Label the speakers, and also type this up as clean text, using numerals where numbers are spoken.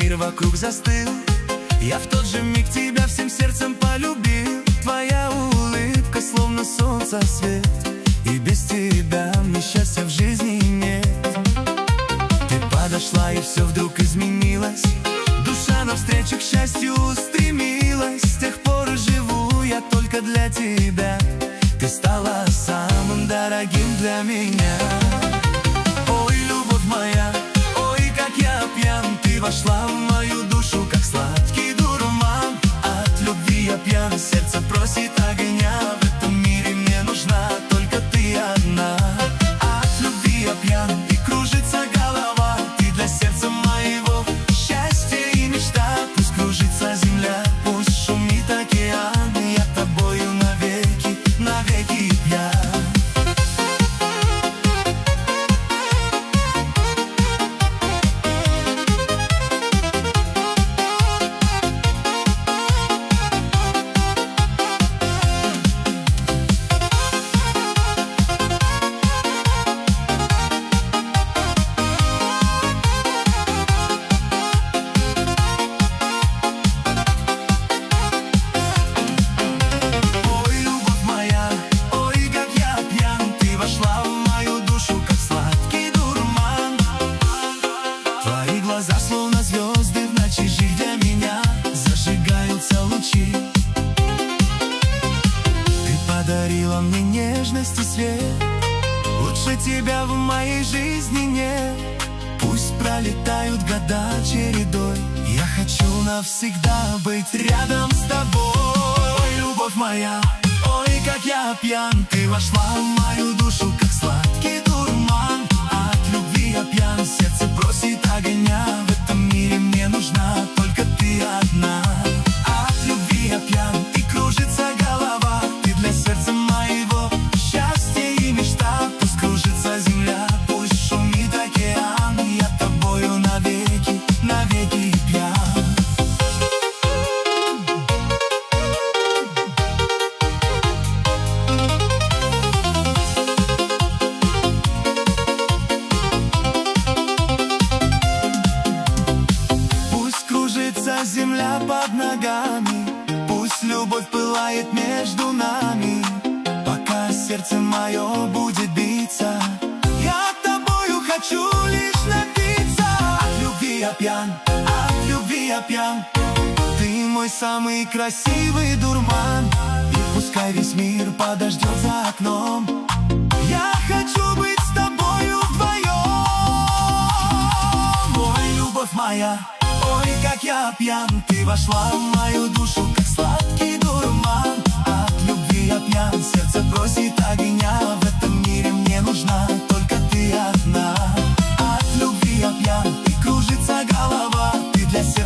Speaker 1: мир вокруг застыл. Я в тот же миг тебя всем сердцем полюбил. Твоя улыбка словно солнце свет, и без тебя мне счастья в жизни нет. Ты подошла, и все вдруг изменилось. Душа навстречу к счастью устремилась. С тех пор живу я только для тебя. Ты стала самым дорогим для меня. Ой, любовь моя, ой, как я пьян. Ты вошла в мою душу, как сладкий дурман. От любви я пьян, сердце просит огня. В этом мире мне нужна только ты одна. От любви я пьян, и кружится голова. Ты для сердца моего счастье и мечта. Пусть кружится земля, пусть шумит океан. Я тобою навеки, навеки пьян. Глаза словно звезды в ночи, жигдя меня, зажигаются лучи. Ты подарила мне нежность и свет. Лучше тебя в моей жизни нет. Пусть пролетают года чередой, я хочу навсегда быть рядом с тобой. Любовь моя, ой, как я пьян. Ты вошла в мою душу, как сладкий дурман. От любви я пьян, сердце просит огня. В этом мире мне нужна только ты одна. От любви я пьян, и кружится голова. Ты для сердца моего счастье и мечта. Пусть кружится земля, пусть шумит океан. Я тобою навеки, навеки пьян. Земля под ногами, пусть любовь пылает между нами. Пока сердце мое будет биться, я тобою хочу лишь напиться. От любви я пьян, от любви я пьян. Ты мой самый красивый дурман. И пускай весь мир подождет за окном, я хочу быть с тобою вдвоем. Ой, любовь моя, ой, как я пьян. Ты вошла в мою душу, как сладкий дурман. От любви я пьян, сердце просит огня. В этом мире мне нужна только ты одна. От любви я пьян, и кружится голова. Ты для сердца